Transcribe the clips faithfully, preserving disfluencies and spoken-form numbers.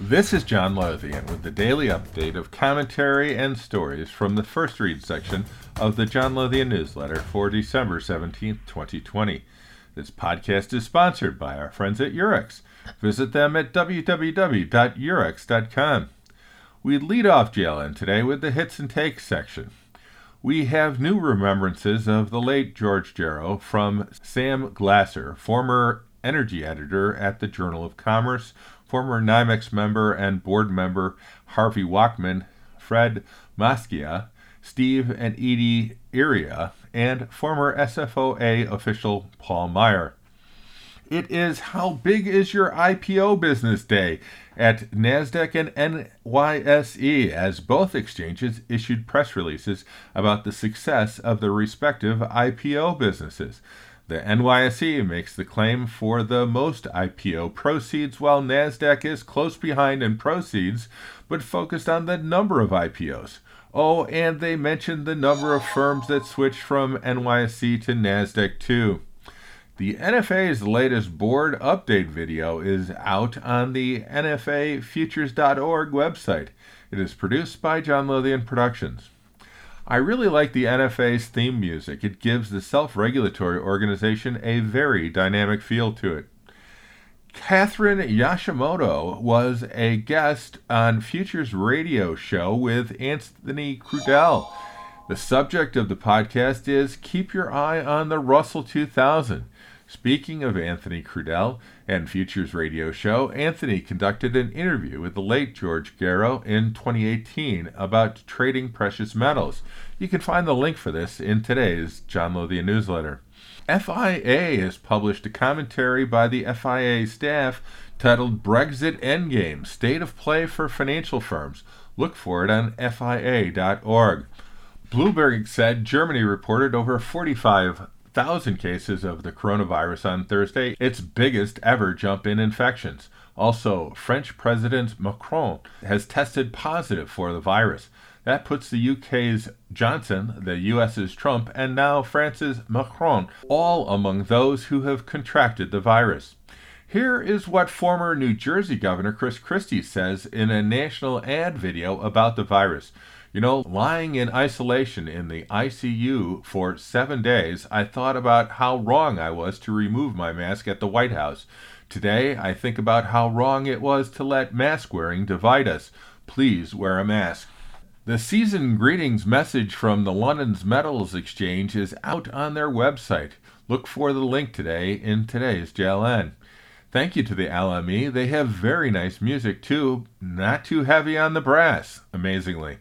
This is John Lothian with the daily update of commentary and stories from the First Read section of the John Lothian newsletter for December seventeenth, twenty twenty. This podcast is sponsored by our friends at Eurex. Visit them at w w w dot eurex dot com. We lead off J L N today with the Hits and Takes section. We have new remembrances of the late George Jarrow from Sam Glasser, former energy editor at the Journal of Commerce, former NYMEX member and board member Harvey Wachman, Fred Maschia, Steve and Edie Iria, and former S F O A official Paul Meyer. It is How Big Is Your I P O Business Day at NASDAQ and N Y S E, as both exchanges issued press releases about the success of their respective I P O businesses. The N Y S E makes the claim for the most I P O proceeds, while NASDAQ is close behind in proceeds, but focused on the number of I P Os. Oh, and they mentioned the number of firms that switched from N Y S E to NASDAQ too. The N F A's latest board update video is out on the N F A futures dot org website. It is produced by John Lothian Productions. I really like the N F A's theme music. It gives the self-regulatory organization a very dynamic feel to it. Catherine Yashimoto was a guest on Futures Radio Show with Anthony Crudell. The subject of the podcast is Keep Your Eye on the Russell two thousand. Speaking of Anthony Crudell and Futures Radio Show, Anthony conducted an interview with the late George Jarrow in twenty eighteen about trading precious metals. You can find the link for this in today's John Lothian newsletter. F I A has published a commentary by the F I A staff titled Brexit Endgame, State of Play for Financial Firms. Look for it on F I A dot org. Bloomberg said Germany reported over forty-five thousand cases of the coronavirus on Thursday, its biggest ever jump in infections. Also, French President Macron has tested positive for the virus. That puts the U K's Johnson, the U S's Trump, and now France's Macron all among those who have contracted the virus. Here is what former New Jersey Governor Chris Christie says in a national ad video about the virus. You know, lying in isolation in the I C U for seven days, I thought about how wrong I was to remove my mask at the White House. Today, I think about how wrong it was to let mask wearing divide us. Please wear a mask. The season greetings message from the London's Metals Exchange is out on their website. Look for the link today in today's J L N. Thank you to the L M E. They have very nice music too, not too heavy on the brass, amazingly.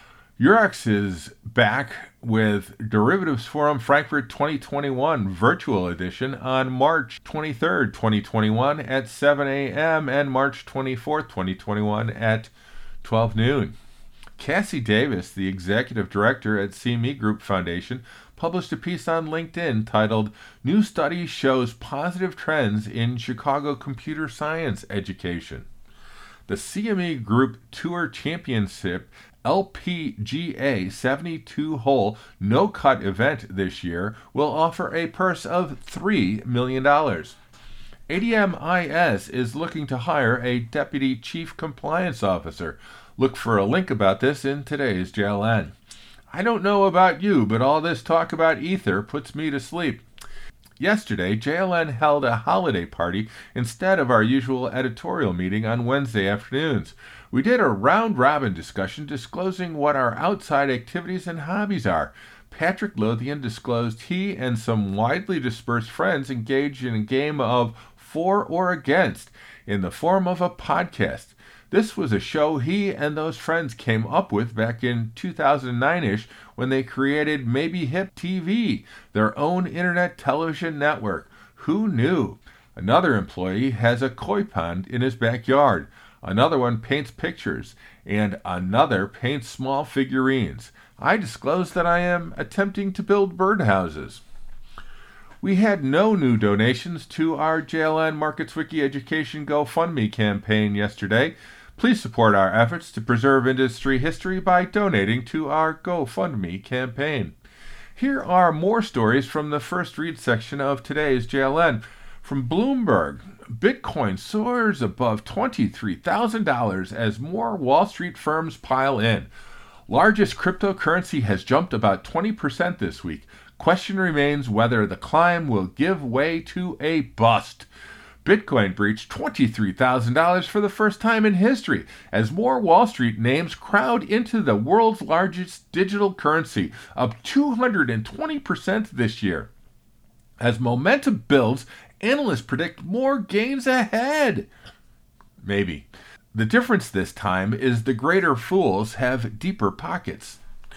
Eurex is back with Derivatives Forum Frankfurt twenty twenty-one Virtual Edition on March twenty-third, twenty twenty-one at seven a.m. and March twenty-fourth, twenty twenty-one at twelve noon. Cassie Davis, the executive director at C M E Group Foundation, published a piece on LinkedIn titled New Study Shows Positive Trends in Chicago Computer Science Education. The C M E Group Tour Championship L P G A seventy-two hole no-cut event this year will offer a purse of three million dollars. A D M I S is looking to hire a Deputy Chief Compliance Officer. Look for a link about this in today's J L N. I don't know about you, but all this talk about Ether puts me to sleep. Yesterday, J L N held a holiday party instead of our usual editorial meeting on Wednesday afternoons. We did a round-robin discussion disclosing what our outside activities and hobbies are. Patrick Lothian disclosed he and some widely dispersed friends engaged in a game of For or Against in the form of a podcast. This was a show he and those friends came up with back in two thousand nine-ish when they created Maybe Hip T V, their own internet television network. Who knew? Another employee has a koi pond in his backyard. Another one paints pictures, and another paints small figurines. I disclosed that I am attempting to build birdhouses. We had no new donations to our J L N Markets Wiki Education GoFundMe campaign yesterday. Please support our efforts to preserve industry history by donating to our GoFundMe campaign. Here are more stories from the First Read section of today's J L N. From Bloomberg, Bitcoin soars above twenty-three thousand dollars as more Wall Street firms pile in. Largest cryptocurrency has jumped about twenty percent this week. Question remains whether the climb will give way to a bust. Bitcoin breached twenty-three thousand dollars for the first time in history as more Wall Street names crowd into the world's largest digital currency, up two hundred twenty percent this year. As momentum builds, analysts predict more gains ahead. Maybe. The difference this time is the greater fools have deeper pockets.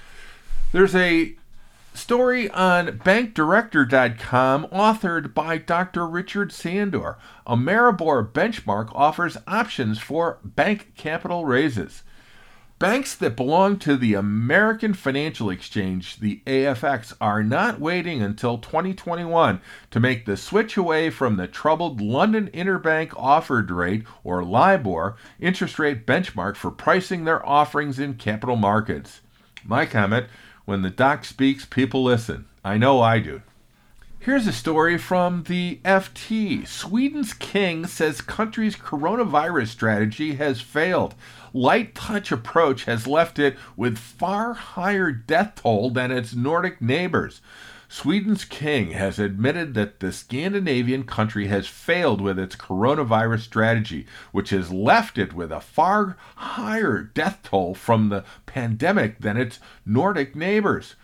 There's a story on bank director dot com authored by Doctor Richard Sandor. A Maribor benchmark offers options for bank capital raises. Banks that belong to the American Financial Exchange, the A F X, are not waiting until twenty twenty-one to make the switch away from the troubled London Interbank Offered Rate, or LIBOR, interest rate benchmark for pricing their offerings in capital markets. My comment: when the doc speaks, people listen. I know I do. Here's a story from the F T. Sweden's king says country's coronavirus strategy has failed. Light touch approach has left it with far higher death toll than its Nordic neighbors. Sweden's king has admitted that the Scandinavian country has failed with its coronavirus strategy, which has left it with a far higher death toll from the pandemic than its Nordic neighbors.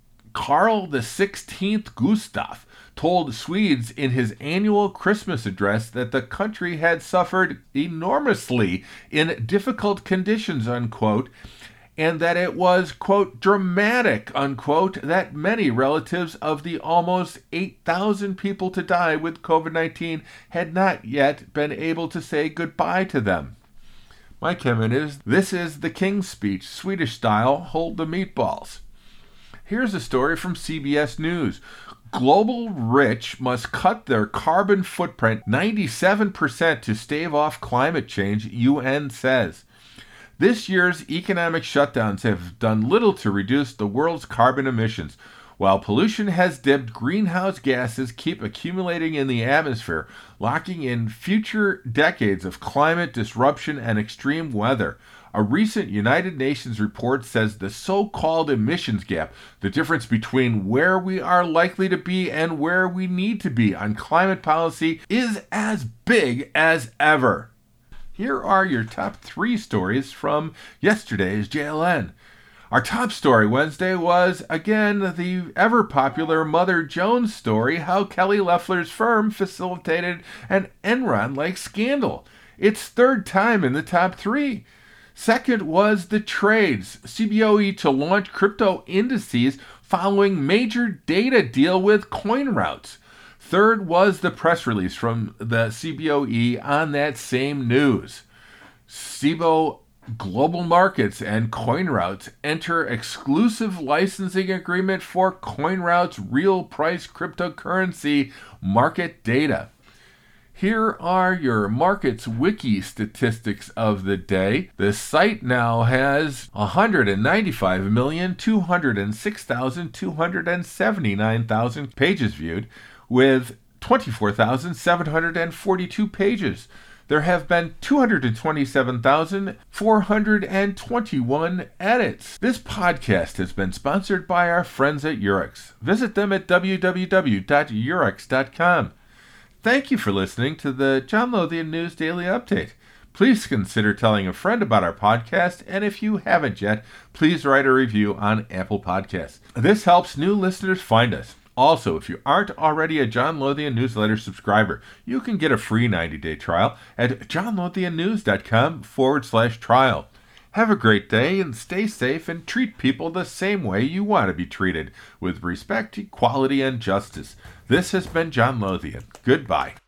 Carl the sixteenth Gustav told Swedes in his annual Christmas address that the country had suffered enormously in difficult conditions, unquote, and that it was, quote, dramatic, unquote, that many relatives of the almost eight thousand people to die with covid nineteen had not yet been able to say goodbye to them. My comment is, this is the King's Speech, Swedish style, hold the meatballs. Here's a story from C B S News. Global rich must cut their carbon footprint ninety-seven percent to stave off climate change, U N says. This year's economic shutdowns have done little to reduce the world's carbon emissions. While pollution has dipped, greenhouse gases keep accumulating in the atmosphere, locking in future decades of climate disruption and extreme weather. A recent United Nations report says the so-called emissions gap, the difference between where we are likely to be and where we need to be on climate policy, is as big as ever. Here are your top three stories from yesterday's J L N. Our top story Wednesday was, again, the ever-popular Mother Jones story, how Kelly Loeffler's firm facilitated an Enron-like scandal. Its third time in the top three. Second was the trades, C B O E to launch crypto indices following major data deal with CoinRoutes. Third was the press release from the C B O E on that same news. C B O E Global Markets and CoinRoutes enter exclusive licensing agreement for CoinRoutes real price cryptocurrency market data. Here are your markets wiki statistics of the day. The site now has one hundred ninety-five million, two hundred six thousand, two hundred seventy-nine thousand pages viewed, with twenty-four thousand seven hundred forty-two pages. There have been two hundred twenty-seven thousand four hundred twenty-one edits. This podcast has been sponsored by our friends at Eurex. Visit them at w w w dot eurex dot com. Thank you for listening to the John Lothian News Daily Update. Please consider telling a friend about our podcast, and if you haven't yet, please write a review on Apple Podcasts. This helps new listeners find us. Also, if you aren't already a John Lothian newsletter subscriber, you can get a free ninety-day trial at johnlothiannews.com forward slash trial. Have a great day and stay safe and treat people the same way you want to be treated, with respect, equality, and justice. This has been John Lothian. Goodbye.